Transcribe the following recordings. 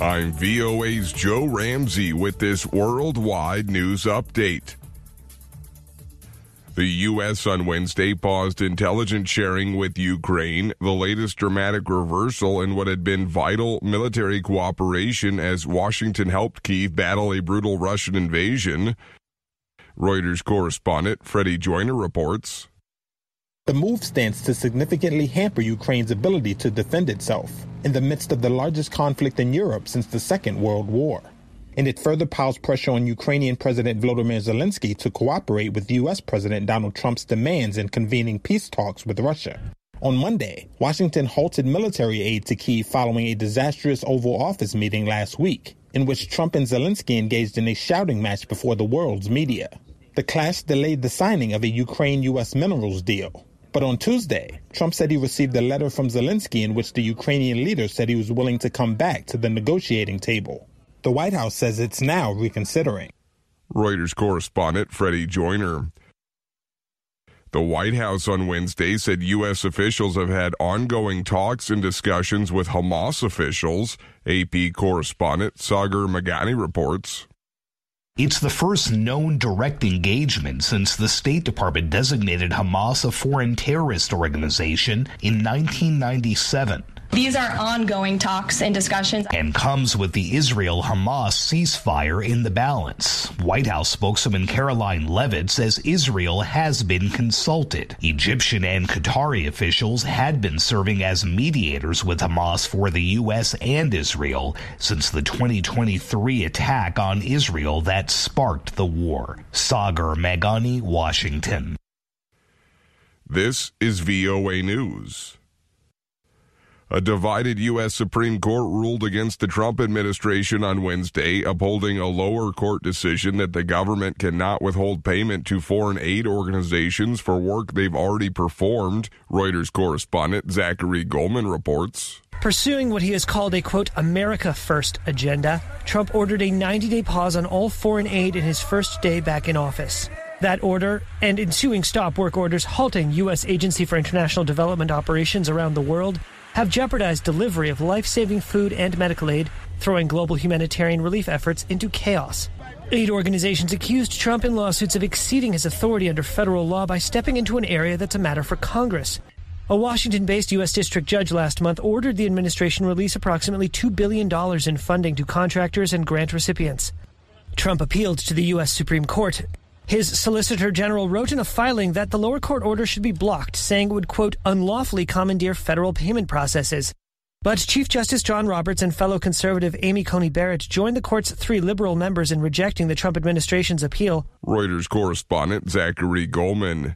I'm VOA's Joe Ramsey with this worldwide news update. The U.S. on Wednesday paused intelligence sharing with Ukraine, the latest dramatic reversal in what had been vital military cooperation as Washington helped Kyiv battle a brutal Russian invasion. Reuters correspondent Freddie Joyner reports. The move stands to significantly hamper Ukraine's ability to defend itself in the midst of the largest conflict in Europe since the Second World War. And it further piles pressure on Ukrainian President Volodymyr Zelensky to cooperate with U.S. President Donald Trump's demands in convening peace talks with Russia. On Monday, Washington halted military aid to Kyiv following a disastrous Oval Office meeting last week, in which Trump and Zelensky engaged in a shouting match before the world's media. The clash delayed the signing of a Ukraine-U.S. minerals deal. But on Tuesday, Trump said he received a letter from Zelensky in which the Ukrainian leader said he was willing to come back to the negotiating table. The White House says it's now reconsidering. Reuters correspondent Freddie Joyner. The White House on Wednesday said U.S. officials have had ongoing talks and discussions with Hamas officials. AP correspondent Sagar Meghani reports. It's the first known direct engagement since the State Department designated Hamas a foreign terrorist organization in 1997. These are ongoing talks and discussions. And comes with the Israel-Hamas ceasefire in the balance. White House spokeswoman Caroline Leavitt says Israel has been consulted. Egyptian and Qatari officials had been serving as mediators with Hamas for the U.S. and Israel since the 2023 attack on Israel that sparked the war. Sagar Meghani, Washington. This is VOA News. A divided U.S. Supreme Court ruled against the Trump administration on Wednesday, upholding a lower court decision that the government cannot withhold payment to foreign aid organizations for work they've already performed. Reuters correspondent Zachary Goldman reports. Pursuing what he has called a, quote, America First agenda, Trump ordered a 90-day pause on all foreign aid in his first day back in office. That order and ensuing stop work orders halting U.S. Agency for International Development operations around the world have jeopardized delivery of life-saving food and medical aid, throwing global humanitarian relief efforts into chaos. Aid organizations accused Trump in lawsuits of exceeding his authority under federal law by stepping into an area that's a matter for Congress. A Washington-based U.S. district judge last month ordered the administration release approximately $2 billion in funding to contractors and grant recipients. Trump appealed to the U.S. Supreme Court. His Solicitor General wrote in a filing that the lower court order should be blocked, saying it would, quote, unlawfully commandeer federal payment processes. But Chief Justice John Roberts and fellow conservative Amy Coney Barrett joined the court's 3 liberal members in rejecting the Trump administration's appeal. Reuters correspondent Zachary Goldman.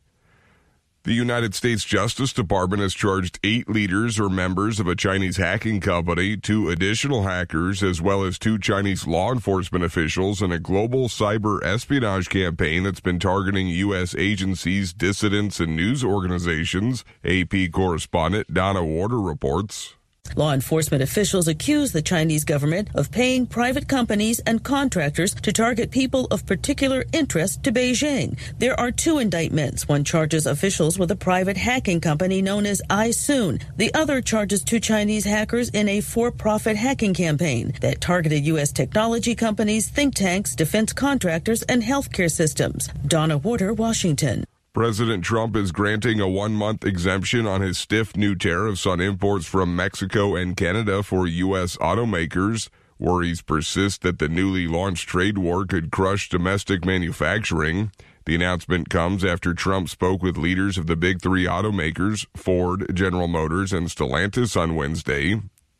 The United States Justice Department has charged 8 leaders or members of a Chinese hacking company, 2 additional hackers, as well as 2 Chinese law enforcement officials in a global cyber espionage campaign that's been targeting U.S. agencies, dissidents, and news organizations. AP correspondent Donna Warder reports. Law enforcement officials accuse the Chinese government of paying private companies and contractors to target people of particular interest to Beijing. There are 2 indictments. One charges officials with a private hacking company known as iSoon. The other charges 2 Chinese hackers in a for-profit hacking campaign that targeted U.S. technology companies, think tanks, defense contractors, and healthcare systems. Donna Warder, Washington. President Trump is granting a 1-month exemption on his stiff new tariffs on imports from Mexico and Canada for U.S. automakers. Worries persist that the newly launched trade war could crush domestic manufacturing. The announcement comes after Trump spoke with leaders of the big 3 automakers, Ford, General Motors, and Stellantis on Wednesday.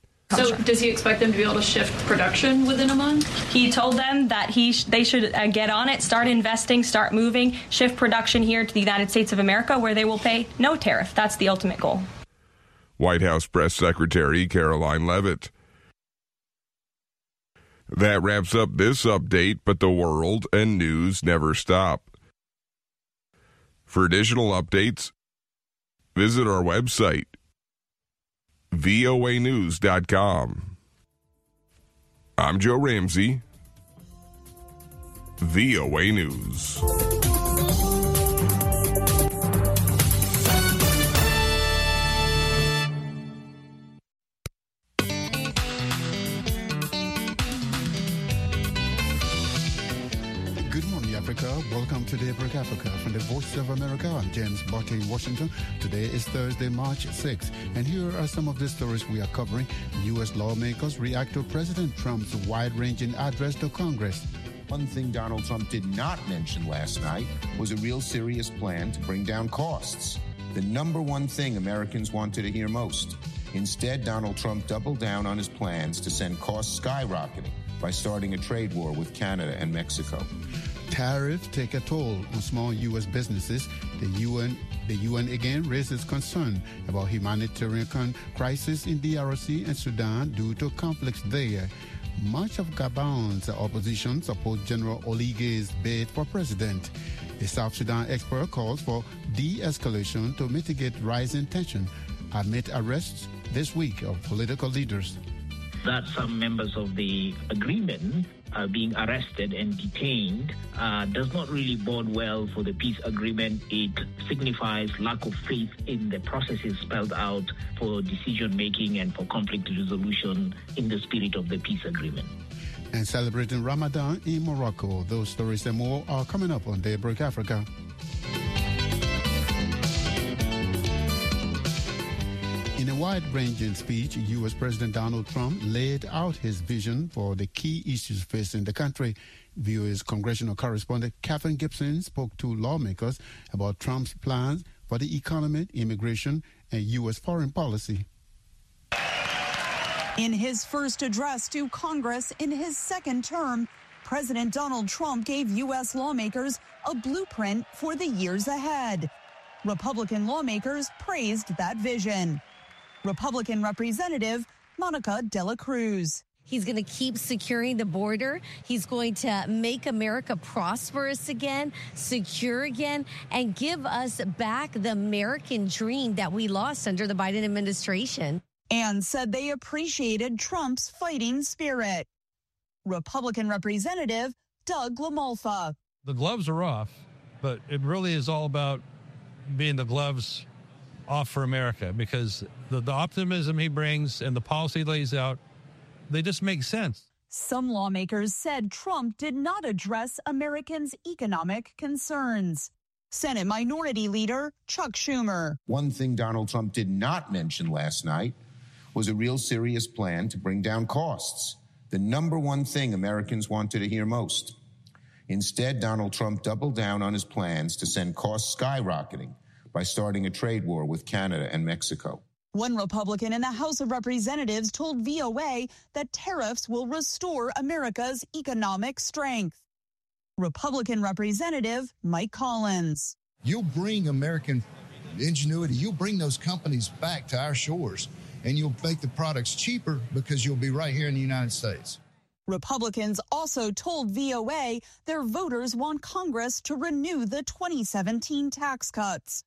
So does he expect them to be able to shift production within a month? He told them that they should get on it, start investing, start moving, shift production here to the United States of America, where they will pay no tariff. That's the ultimate goal. White House Press Secretary Caroline Leavitt. That wraps up this update, but the world and news never stop. For additional updates, visit our website, voanews.com. I'm Joe Ramsey, VOA News. Welcome to Daybreak Africa from the Voice of America. I'm James Botte in Washington. Today is Thursday, March 6th. And here are some of the stories we are covering. U.S. lawmakers react to President Trump's wide-ranging address to Congress. One thing Donald Trump did not mention last night was a real serious plan to bring down costs. The number one thing Americans wanted to hear most. Instead, Donald Trump doubled down on his plans to send costs skyrocketing by starting a trade war with Canada and Mexico. Tariffs take a toll on small U.S. businesses. The UN again raises concern about humanitarian crisis in DRC and Sudan due to conflicts there. Much of Gabon's opposition supports General Oliguy's bid for president. A South Sudan expert calls for de-escalation to mitigate rising tension amid arrests this week of political leaders. That some members of the agreement are being arrested and detained does not really bode well for the peace agreement. It signifies lack of faith in the processes spelled out for decision-making and for conflict resolution in the spirit of the peace agreement. And celebrating Ramadan in Morocco. Those stories and more are coming up on Daybreak Africa. In a wide-ranging speech, U.S. President Donald Trump laid out his vision for the key issues facing the country. VOA's congressional correspondent Katherine Gibson spoke to lawmakers about Trump's plans for the economy, immigration, and U.S. foreign policy. In his first address to Congress in his second term, President Donald Trump gave U.S. lawmakers a blueprint for the years ahead. Republican lawmakers praised that vision. Republican Representative Monica De La Cruz. He's going to keep securing the border. He's going to make America prosperous again, secure again, and give us back the American dream that we lost under the Biden administration. And said they appreciated Trump's fighting spirit. Republican Representative Doug LaMalfa. The gloves are off, but it really is all about being the gloves off for America, because the optimism he brings and the policy he lays out, they just make sense. Some lawmakers said Trump did not address Americans' economic concerns. Senate Minority Leader Chuck Schumer. One thing Donald Trump did not mention last night was a real serious plan to bring down costs. The number one thing Americans wanted to hear most. Instead, Donald Trump doubled down on his plans to send costs skyrocketing by starting a trade war with Canada and Mexico. One Republican in the House of Representatives told VOA that tariffs will restore America's economic strength. Republican Representative Mike Collins. You'll bring American ingenuity, you'll bring those companies back to our shores, and you'll make the products cheaper because you'll be right here in the United States. Republicans also told VOA their voters want Congress to renew the 2017 tax cuts.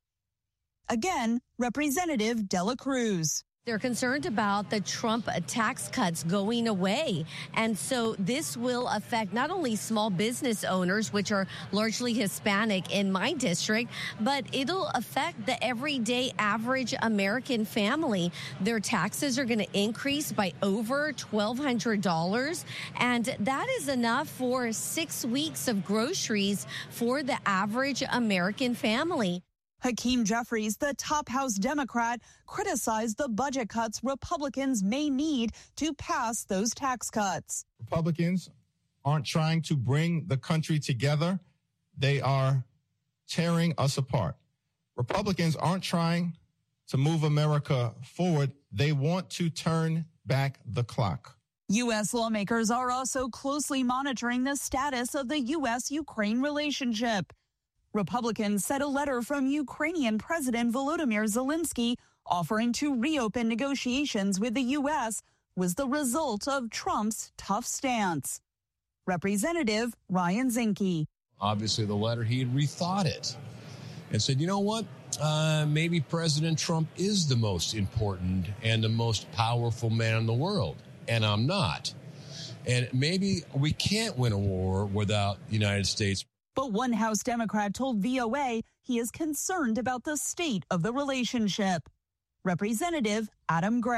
Again, Representative De La Cruz. They're concerned about the Trump tax cuts going away. And so this will affect not only small business owners, which are largely Hispanic in my district, but it'll affect the everyday average American family. Their taxes are going to increase by over $1,200. And that is enough for 6 weeks of groceries for the average American family. Hakeem Jeffries, the top House Democrat, criticized the budget cuts Republicans may need to pass those tax cuts. Republicans aren't trying to bring the country together. They are tearing us apart. Republicans aren't trying to move America forward. They want to turn back the clock. U.S. lawmakers are also closely monitoring the status of the U.S.-Ukraine relationship. Republicans said a letter from Ukrainian President Volodymyr Zelensky offering to reopen negotiations with the U.S. was the result of Trump's tough stance. Representative Ryan Zinke. Obviously, the letter, he had rethought it and said, you know what, maybe President Trump is the most important and the most powerful man in the world, and I'm not. And maybe we can't win a war without the United States. But one House Democrat told VOA he is concerned about the state of the relationship. Representative Adam Gray.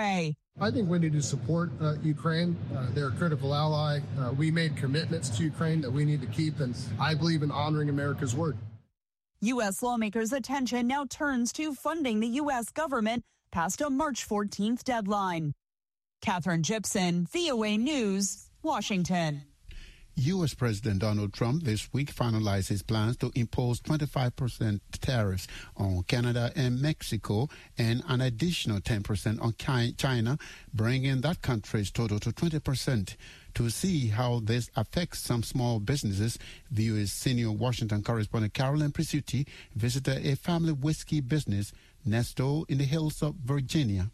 I think we need to support Ukraine. They're a critical ally. We made commitments to Ukraine that we need to keep, and I believe in honoring America's word. U.S. lawmakers' attention now turns to funding the U.S. government past a March 14th deadline. Catherine Gibson, VOA News, Washington. U.S. President Donald Trump this week finalized his plans to impose 25% tariffs on Canada and Mexico and an additional 10% on China, bringing that country's total to 20%. To see how this affects some small businesses, VOA's senior Washington correspondent Carolyn Presutti visited a family whiskey business nestled in the hills of Virginia.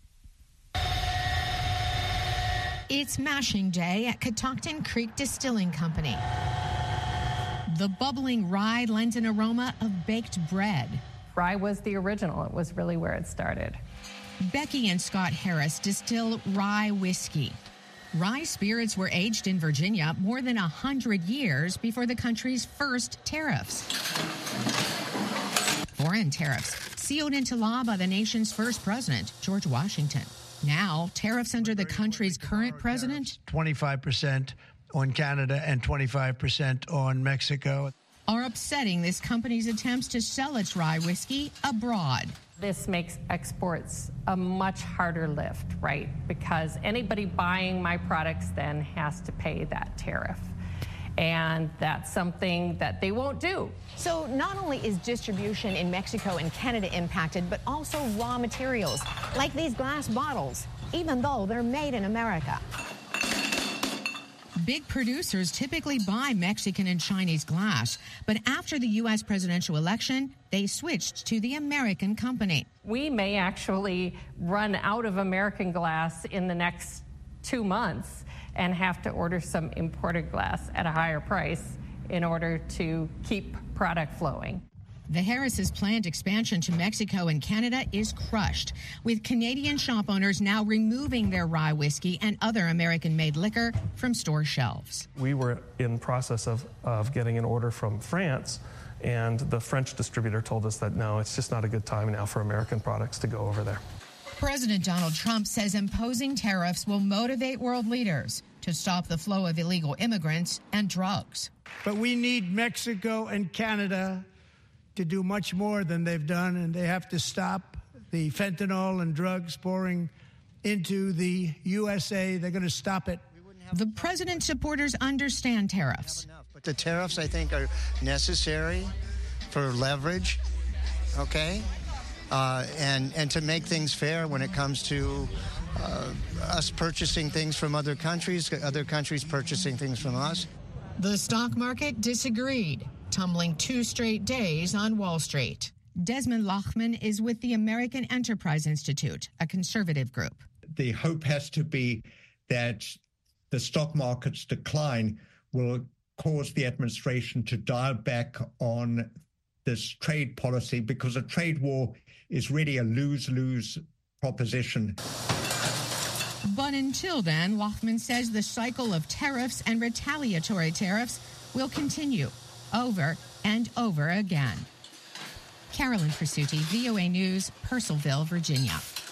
It's mashing day at Catoctin Creek Distilling Company. The bubbling rye lends an aroma of baked bread. Rye was the original. It was really where it started. Becky and Scott Harris distill rye whiskey. Rye spirits were aged in Virginia more than 100 years before the country's first tariffs. Foreign tariffs sealed into law by the nation's first president, George Washington. Now, tariffs under the country's current president, 25% on Canada and 25% on Mexico, are upsetting this company's attempts to sell its rye whiskey abroad. This makes exports a much harder lift, right? Because anybody buying my products then has to pay that tariff. And that's something that they won't do. So not only is distribution in Mexico and Canada impacted, but also raw materials, like these glass bottles, even though they're made in America. Big producers typically buy Mexican and Chinese glass, but after the U.S. presidential election, they switched to the American company. We may actually run out of American glass in the next 2 months and have to order some imported glass at a higher price in order to keep product flowing. The Harris' planned expansion to Mexico and Canada is crushed, with Canadian shop owners now removing their rye whiskey and other American-made liquor from store shelves. We were in process of getting an order from France, and the French distributor told us that, no, it's just not a good time now for American products to go over there. President Donald Trump says imposing tariffs will motivate world leaders to stop the flow of illegal immigrants and drugs. But we need Mexico and Canada to do much more than they've done, and they have to stop the fentanyl and drugs pouring into the USA. They're going to stop it. The president's supporters understand tariffs. But the tariffs, I think, are necessary for leverage, okay? And to make things fair when it comes to us purchasing things from other countries purchasing things from us. The stock market disagreed, tumbling 2 straight days on Wall Street. Desmond Lachman is with the American Enterprise Institute, a conservative group. The hope has to be that the stock market's decline will cause the administration to dial back on this trade policy, because a trade war is really a lose-lose proposition. But until then, Lachman says the cycle of tariffs and retaliatory tariffs will continue over and over again. Carolyn Presutti, VOA News, Purcellville, Virginia.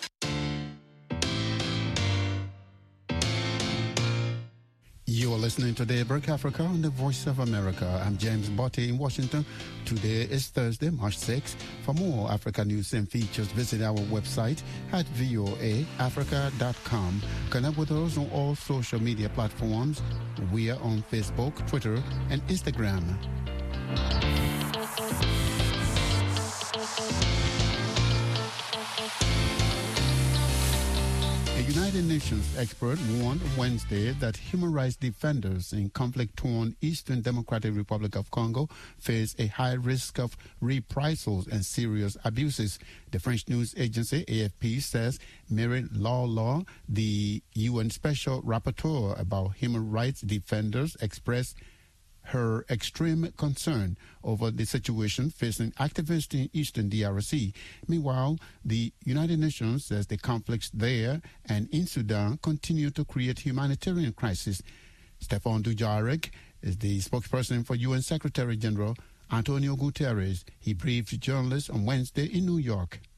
You are listening to Daybreak Africa on the Voice of America. I'm James Botti in Washington. Today is Thursday, March 6th. For more Africa news and features, visit our website at voaafrica.com. Connect with us on all social media platforms. We are on Facebook, Twitter, and Instagram. A United Nations expert warned Wednesday that human rights defenders in conflict-torn Eastern Democratic Republic of Congo face a high risk of reprisals and serious abuses. The French news agency AFP says Mary Law, the UN Special Rapporteur about human rights defenders, expressed her extreme concern over the situation facing activists in Eastern DRC. Meanwhile, the United Nations says the conflicts there and in Sudan continue to create humanitarian crisis. Stephane Dujarric is the spokesperson for UN Secretary General Antonio Guterres. He briefed journalists on Wednesday in New York.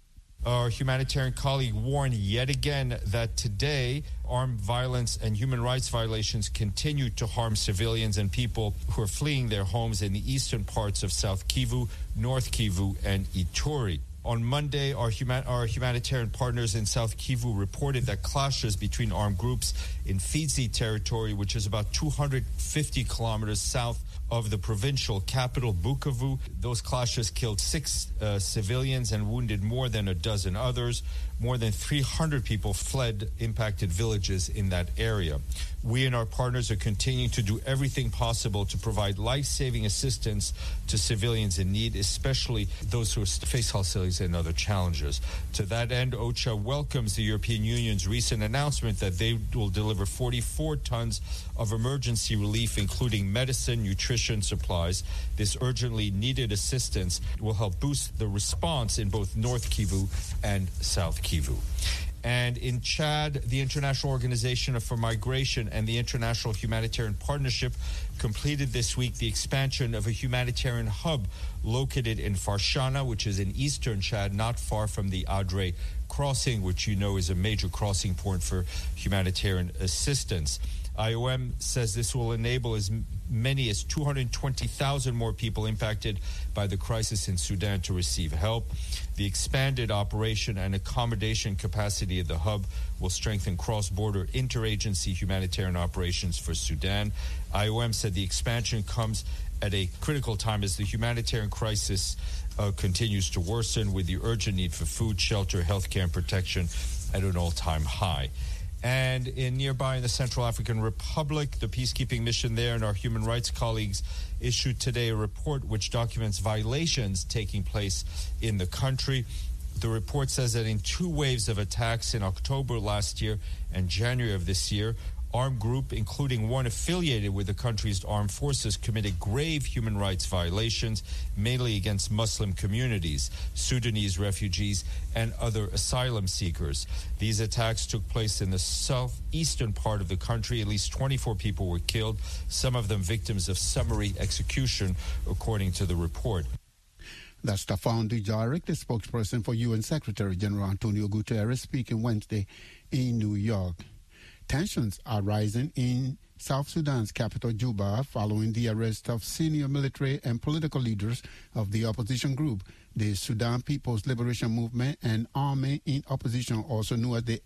Our humanitarian colleague warned yet again that today armed violence and human rights violations continue to harm civilians and people who are fleeing their homes in the eastern parts of South Kivu, North Kivu, and Ituri. On Monday, our humanitarian partners in South Kivu reported that clashes between armed groups in Fizi territory, which is about 250 kilometers south of the provincial capital, Bukavu. Those clashes killed 6 civilians and wounded more than a dozen others. More than 300 people fled impacted villages in that area. We and our partners are continuing to do everything possible to provide life-saving assistance to civilians in need, especially those who face hostilities and other challenges. To that end, OCHA welcomes the European Union's recent announcement that they will deliver 44 tons of emergency relief, including medicine, nutrition, supplies. This urgently needed assistance will help boost the response in both North Kivu and South Kivu. And in Chad, the International Organization for Migration and the International Humanitarian Partnership completed this week the expansion of a humanitarian hub located in Farshana, which is in eastern Chad, not far from the Adre crossing, which you know is a major crossing point for humanitarian assistance. IOM says this will enable as many as 220,000 more people impacted by the crisis in Sudan to receive help. The expanded operation and accommodation capacity of the hub will strengthen cross-border interagency humanitarian operations for Sudan. IOM said the expansion comes at a critical time as the humanitarian crisis continues to worsen, with the urgent need for food, shelter, healthcare, and protection at an all-time high. And in nearby in the Central African Republic, the peacekeeping mission there and our human rights colleagues issued today a report which documents violations taking place in the country. The report says that in 2 waves of attacks in October last year and January of this year, armed group, including one affiliated with the country's armed forces, committed grave human rights violations, mainly against Muslim communities, Sudanese refugees, and other asylum seekers. These attacks took place in the southeastern part of the country. At least 24 people were killed, some of them victims of summary execution, according to the report. That's Staffan Dujarric, the spokesperson for UN Secretary General Antonio Guterres, speaking Wednesday in New York. Tensions are rising in South Sudan's capital, Juba, following the arrest of senior military and political leaders of the opposition group, the Sudan People's Liberation Movement, and army in opposition, also known as the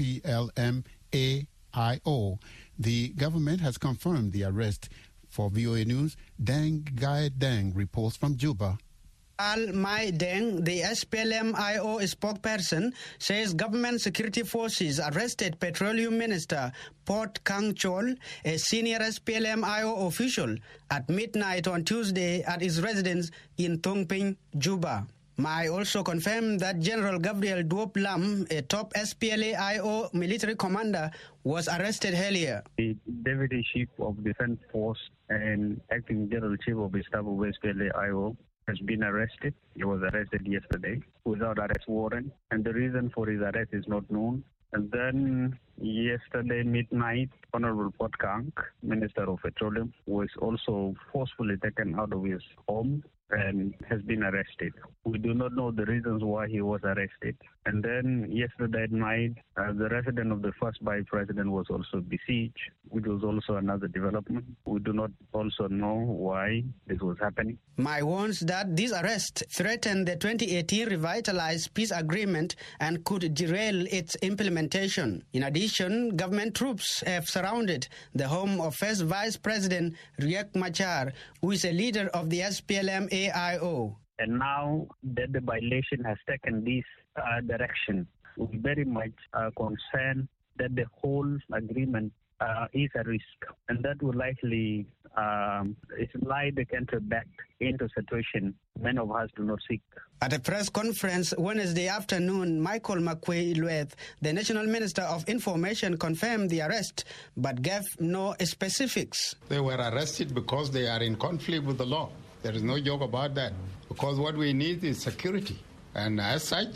SPLM-AIO. The government has confirmed the arrest. For VOA News, Deng Gai Deng reports from Juba. Al-Mai Deng, the SPLM-IO spokesperson, says government security forces arrested Petroleum Minister Port Kang Chol, a senior SPLM-IO official, at midnight on Tuesday at his residence in Tongping, Juba. Mai also confirmed that General Gabriel Duop Lam, a top SPLA-IO military commander, was arrested earlier. The Deputy Chief of Defense Force and Acting General Chief of the Staff of SPLA-IO has been arrested. He was arrested yesterday without arrest warrant, and the reason for his arrest is not known. And then yesterday midnight, Honorable Port Kang, Minister of Petroleum, was also forcefully taken out of his home and has been arrested. We do not know the reasons why he was arrested. And then yesterday at night, the residence of the first vice president was also besieged, which was also another development. We do not also know why this was happening. Mai warns that this arrest threatened the 2018 revitalized peace agreement and could derail its implementation. In addition, government troops have surrounded the home of first Vice President Riek Machar, who is a leader of the SPLM-AIO. And now that the violation has taken this direction, we very much are concerned that the whole agreement is a risk, and that will likely slide the country back into a situation many of us do not seek. At a press conference Wednesday afternoon, Michael Makuei-Lueth, the National Minister of Information, confirmed the arrest, but gave no specifics. They were arrested because they are in conflict with the law. There is no joke about that, because what we need is security. And as such,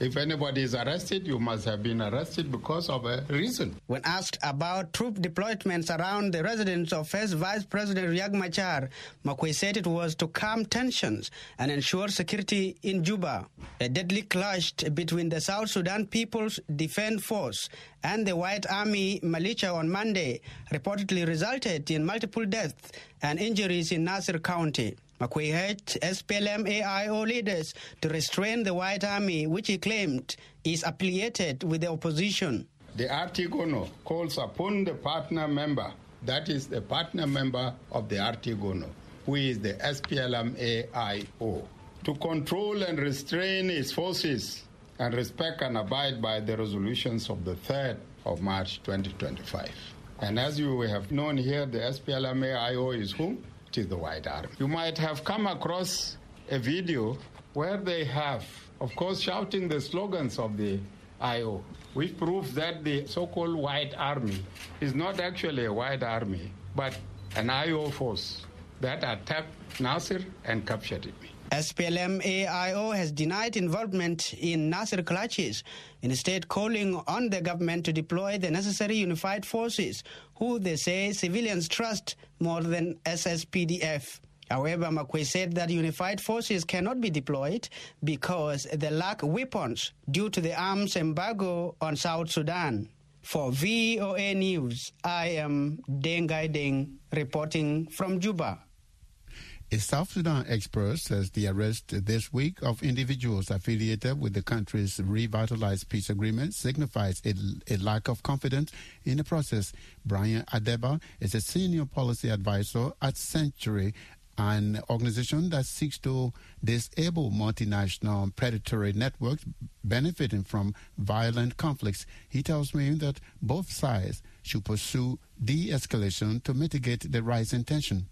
If anybody is arrested, you must have been arrested because of a reason. When asked about troop deployments around the residence of first Vice President Riek Machar, Makwe said it was to calm tensions and ensure security in Juba. A deadly clash between the South Sudan People's Defense Force and the White Army militia on Monday reportedly resulted in multiple deaths and injuries in Nasir County. Makwe urged SPLM-AIO leaders to restrain the White Army, which he claimed is affiliated with the opposition. The Artigono calls upon the partner member, that is the partner member of the Artigono, who is the SPLM-AIO, to control and restrain its forces and respect and abide by the resolutions of the 3rd of March 2025. And as you have known here, the SPLM-AIO is whom? It is the White Army. You might have come across a video where they have, of course, shouting the slogans of the IO, which proves that the so-called White Army is not actually a White Army, but an IO force that attacked Nasir and captured it. SPLM-AIO has denied involvement in Nasir clashes, instead calling on the government to deploy the necessary unified forces, who they say civilians trust more than SSPDF. However, Makwe said that unified forces cannot be deployed because they lack weapons due to the arms embargo on South Sudan. For VOA News, I am Dengai Deng reporting from Juba. A South Sudan expert says the arrest this week of individuals affiliated with the country's revitalized peace agreement signifies a lack of confidence in the process. Brian Adeba is a senior policy advisor at Century, an organization that seeks to disable multinational predatory networks benefiting from violent conflicts. He tells me that both sides should pursue de-escalation to mitigate the rising tension.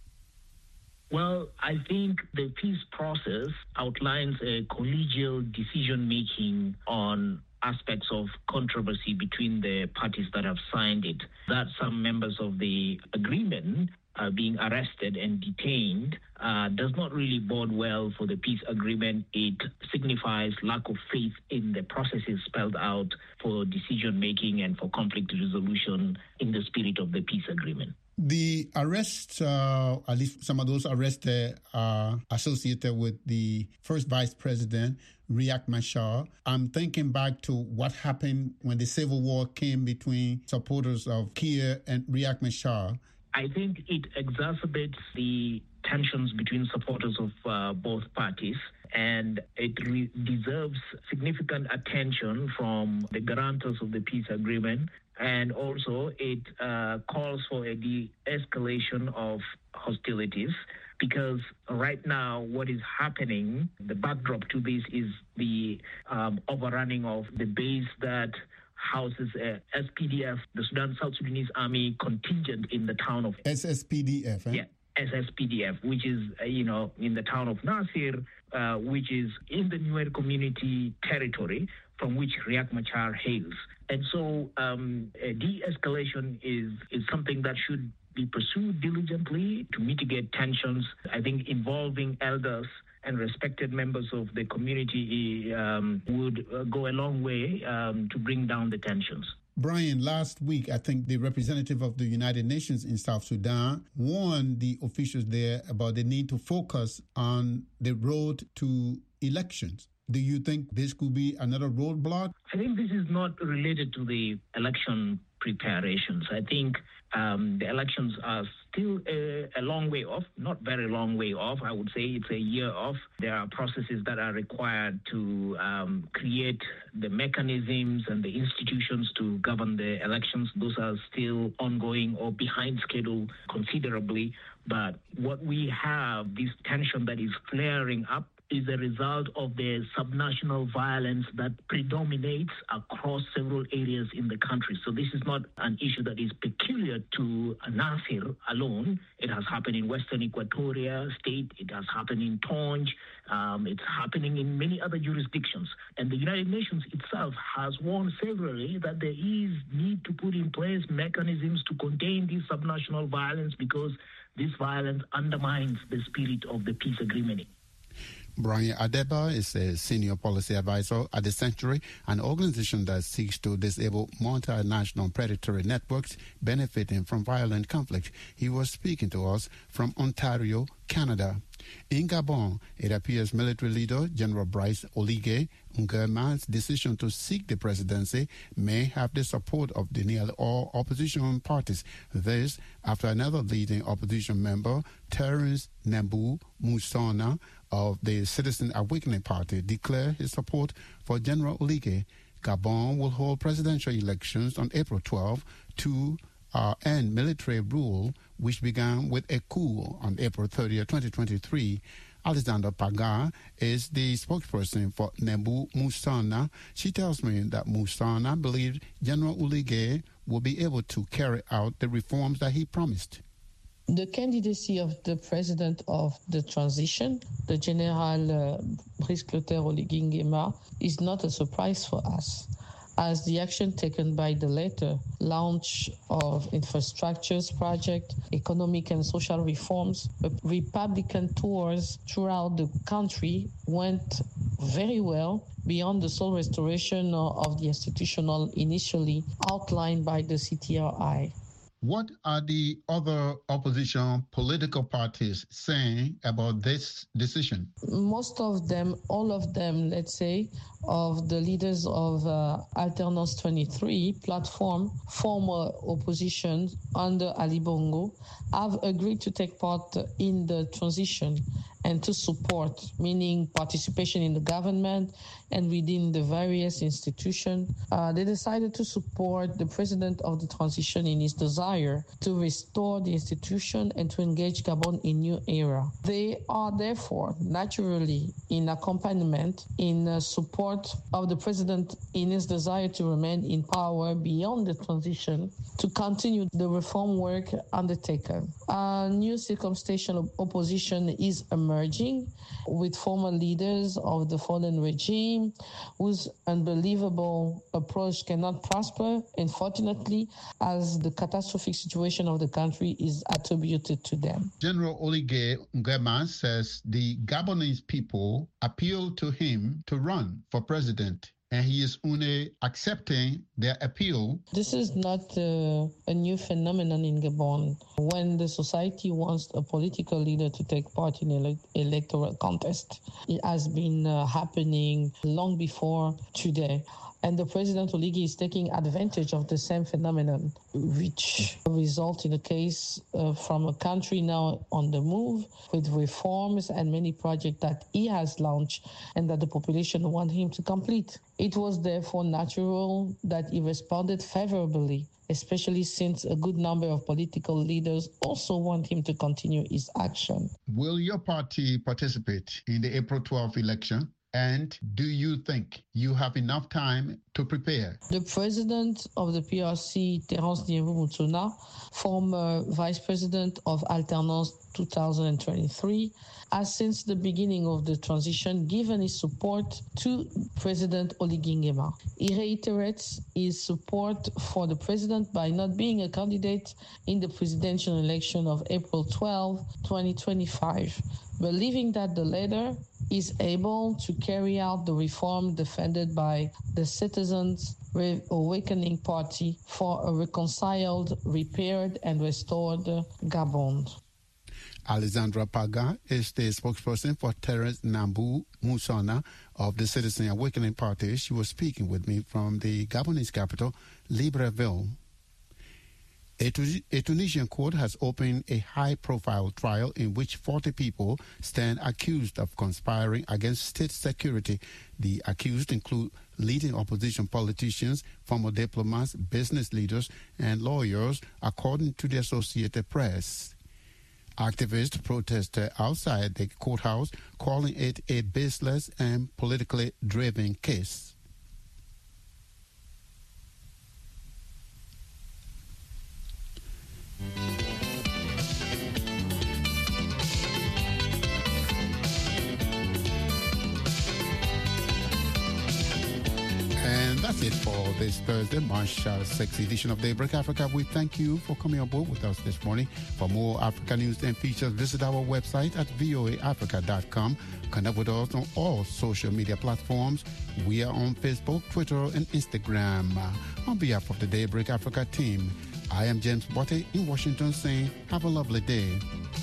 Well, I think the peace process outlines a collegial decision-making on aspects of controversy between the parties that have signed it. That some members of the agreement are being arrested and detained does not really bode well for the peace agreement. It signifies lack of faith in the processes spelled out for decision-making and for conflict resolution in the spirit of the peace agreement. The arrests, at least some of those arrested, are associated with the first Vice President, Riek Machar. I'm thinking back to what happened when the civil war came between supporters of Kiir and Riek Machar. I think it exacerbates the tensions between supporters of both parties, and it deserves significant attention from the guarantors of the peace agreement. And also, it calls for a de-escalation of hostilities, because right now what is happening, the backdrop to this is the overrunning of the base that houses SPDF, the Sudan South Sudanese Army contingent in the town of... SSPDF, eh? Yeah, SSPDF, which is, in the town of Nasir, which is in the Nuer community territory from which Riek Machar hails. And so a de-escalation is something that should be pursued diligently to mitigate tensions, I think involving elders and respected members of the community would go a long way to bring down the tensions. Brian, last week, I think the representative of the United Nations in South Sudan warned the officials there about the need to focus on the road to elections. Do you think this could be another roadblock? I think this is not related to the election preparations. I think the elections are still a long way off, not very long way off. I would say it's a year off. There are processes that are required to create the mechanisms and the institutions to govern the elections. Those are still ongoing or behind schedule considerably. But what we have, this tension that is flaring up, is a result of the subnational violence that predominates across several areas in the country. So this is not an issue that is peculiar to Nasir alone. It has happened in Western Equatoria State. It has happened in Tonj. It's happening in many other jurisdictions. And the United Nations itself has warned severally that there is need to put in place mechanisms to contain this subnational violence, because this violence undermines the spirit of the peace agreement. Brian Adeba is a senior policy advisor at the Sanctuary, an organization that seeks to disable multinational predatory networks benefiting from violent conflict. He was speaking to us from Ontario, Canada. In Gabon, it appears military leader General Brice Oligui Nguema's decision to seek the presidency may have the support of the nearly all opposition parties. This after another leading opposition member, Terence Nambu Musona of the Citizen Awakening Party, declared his support for General Oligui. Gabon will hold presidential elections on April 12 to end military rule, which began with a coup on April 30, 2023. Alexandra Paga is the spokesperson for Nambu Musana. She tells me that Musana believes General Oligui will be able to carry out the reforms that he promised. The candidacy of the president of the transition, the General Brice Clotaire Oligui Nguema, is not a surprise for us, as the action taken by the latter launch of infrastructures project, economic and social reforms, Republican tours throughout the country went very well beyond the sole restoration of the institutional initially outlined by the CTRI. What are the other opposition political parties saying about this decision? Most of them, all of them, let's say, of the leaders of Alternance 23 platform, former opposition under Ali Bongo, have agreed to take part in the transition and to support, meaning participation in the government and within the various institutions. They decided to support the president of the transition in his desire to restore the institution and to engage Gabon in new era. They are therefore naturally in accompaniment, in support of the president in his desire to remain in power beyond the transition, to continue the reform work undertaken. A new circumstantial opposition is emerging with former leaders of the fallen regime whose unbelievable approach cannot prosper, unfortunately, as the catastrophic situation of the country is attributed to them. General Oligui Nguema says the Gabonese people appealed to him to run for president, and he is only accepting their appeal. This is not a new phenomenon in Gabon. When the society wants a political leader to take part in an electoral contest, it has been happening long before today. And the President Oligui is taking advantage of the same phenomenon, which results in a case from a country now on the move with reforms and many projects that he has launched and that the population want him to complete. It was therefore natural that he responded favorably, especially since a good number of political leaders also want him to continue his action. Will your party participate in the April 12th election? And do you think you have enough time to prepare? The president of the PRC, Terence Nambu Musona, former vice president of Alternance 2023, has since the beginning of the transition given his support to President Oligui Nguema. He reiterates his support for the president by not being a candidate in the presidential election of April 12, 2025, believing that the latter is able to carry out the reform defended by the Citizens Awakening Party for a reconciled, repaired, and restored Gabon. Alexandra Paga is the spokesperson for Terence Nambu Musona of the Citizen Awakening Party. She was speaking with me from the Gabonese capital, Libreville. A Tunisian court has opened a high-profile trial in which 40 people stand accused of conspiring against state security. The accused include leading opposition politicians, former diplomats, business leaders, and lawyers, according to the Associated Press. Activists protested outside the courthouse, calling it a baseless and politically driven case. And that's it for this Thursday, March 6th edition of Daybreak Africa. We thank you for coming on board with us this morning. For more Africa news and features, visit our website at voaafrica.com. Connect with us on all social media platforms. We are on Facebook, Twitter, and Instagram. On behalf of the Daybreak Africa team, I am James Botte in Washington saying, have a lovely day.